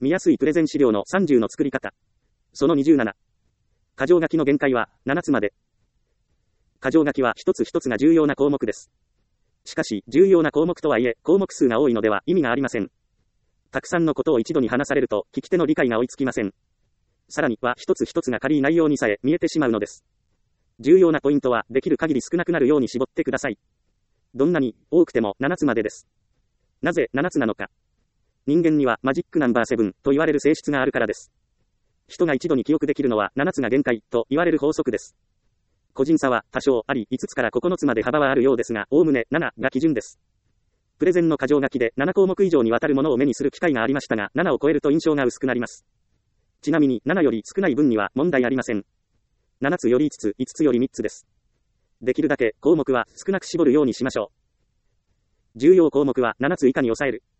見やすいプレゼン資料の30の作り方。その27。箇条書きの限界は7つまで。箇条書きは一つ一つが重要な項目です。しかし、重要な項目とはいえ、項目数が多いのでは意味がありません。たくさんのことを一度に話されると、聞き手の理解が追いつきません。さらには、一つ一つが軽い内容にさえ見えてしまうのです。重要なポイントは、できる限り少なくなるように絞ってください。どんなに多くても7つまでです。なぜ7つなのか。人間にはマジックナンバー7と言われる性質があるからです。人が一度に記憶できるのは7つが限界と言われる法則です。個人差は多少あり5つから9つまで幅はあるようですが、おおむね7が基準です。プレゼンの箇条書きで7項目以上にわたるものを目にする機会がありましたが、7を超えると印象が薄くなります。ちなみに7より少ない分には問題ありません。7つより5つ、5つより3つです。できるだけ項目は少なく絞るようにしましょう。重要項目は7つ以下に抑える。